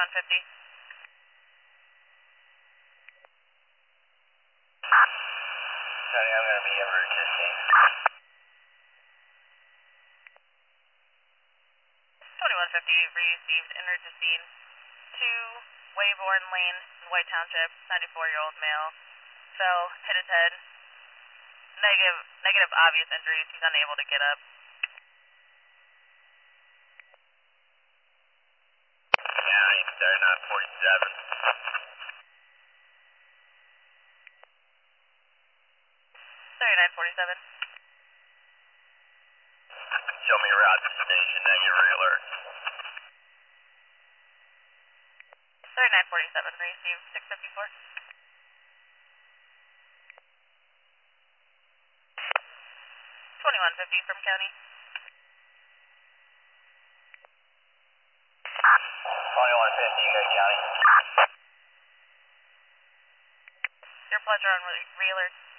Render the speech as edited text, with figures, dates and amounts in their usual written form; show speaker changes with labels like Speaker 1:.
Speaker 1: 2150.
Speaker 2: Sorry, I'm going to be over existing.
Speaker 1: 2150 received intergesine 2 Wayborn Lane, White Township, 94-year-old male. Fell, hit his head. Negative obvious injuries. He's unable to get up.
Speaker 2: County 3947.
Speaker 1: 3947.
Speaker 2: Show me a route to station, negative re-alert.
Speaker 1: 3947 received 654. 2150 from county.
Speaker 2: 2150, go county.
Speaker 1: Your pleasure on re-alert.